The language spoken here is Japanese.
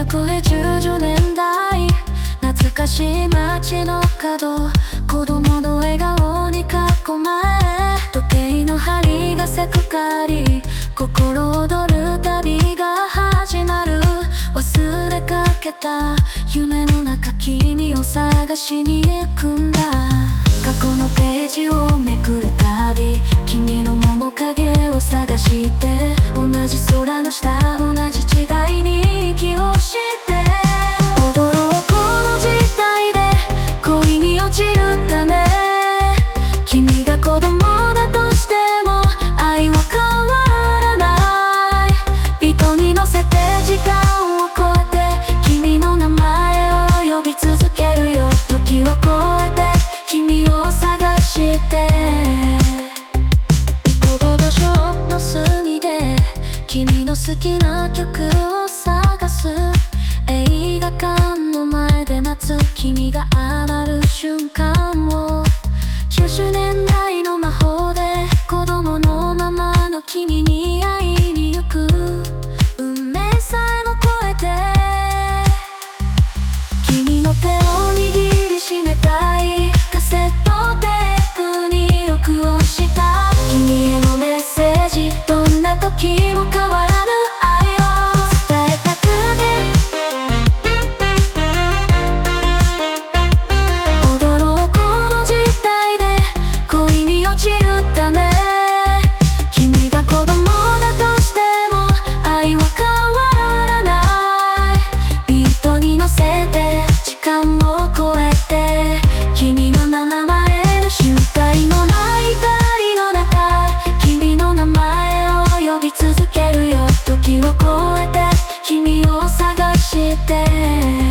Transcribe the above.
超え10年代、懐かしい街の角、子供の笑顔に囲まれ、時計の針がせくかり、心躍る旅が始まる。忘れかけた夢の中、君を探しに行くんだ。過去のページをめくるたび、君の面影を探して、同じ空の下、同じ時代に息をして踊ろう。この時代で恋に落ちるんだね。君が子供だとしても愛は変わらない。糸に乗せて時間を超えて、君の名前を呼び続けるよ。時を超えて君を探して、レコードショップの隅で君の好きな曲を探す。映画館の前で待つ君が余る瞬間を、90年代の魔法で子供のままの君に会いに行く。運命さえも超えて君の手を握りしめたい。カセットテープに録音した君へのメッセージ、どんな時も変わらぬ愛を伝えたくて、踊ろう。この時代で恋に落ちるんだね。君が子供だとしても愛は変わらない。ビートに乗せて時間を超えて、君の名前の集会のない光の中、君の名前を呼び続けるよ。時を超えて君を探して